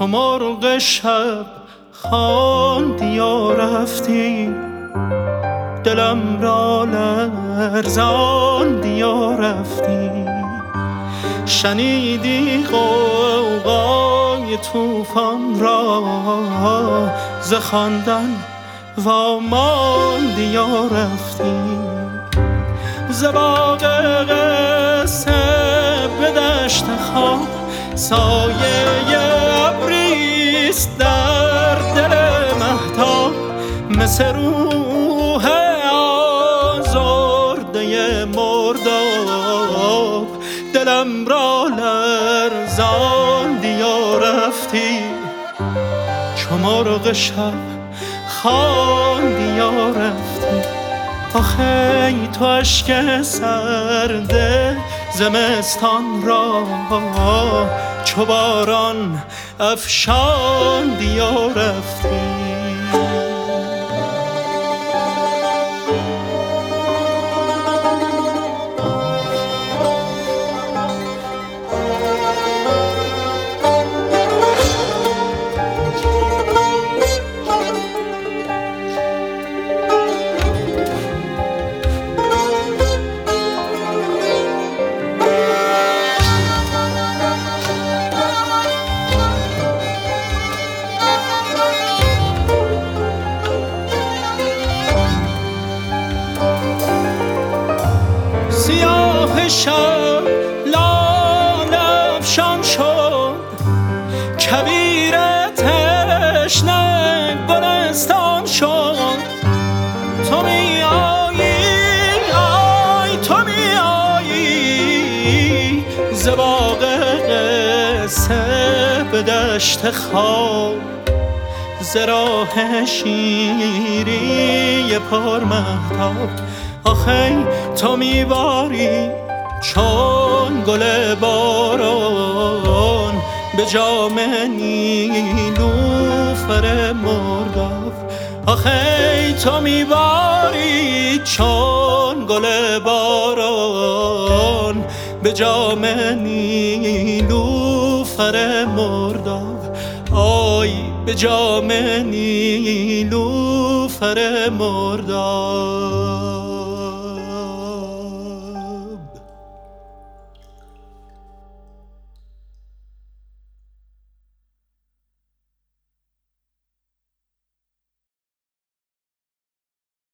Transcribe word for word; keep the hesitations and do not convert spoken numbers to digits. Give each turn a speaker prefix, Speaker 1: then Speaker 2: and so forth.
Speaker 1: چو مرغ شب خواندی و رفتی، دلم را لرزاندی و رفتی. شنیدی غوغای طوفان را، ز خواندن واماندی و رفتی. ز باغ قصه به دشت خواب، سایه ابریست در دل مهتاب. مثل روح آزرده مرداب، دلم را لرزاندی و رفتی. چو مرغ شب خواندی و رفتی. آخی تو اشک سرده زمستان را، چو باران افشاندی و رفتی. سیاه شب لاله افشان شد، کویر تشنه گلستان شد. تو می آیی، آی تو می آیی، ز باغ قصه به دشت خواب. ز راه شیری پر مهتاب، آخی تو میباری چون گل باران، به جام نیلوفر مرداب. آخی تو میباری چون گل باران، به جام نیلوفر مرداب. آی به جام نیلوفر مرداب.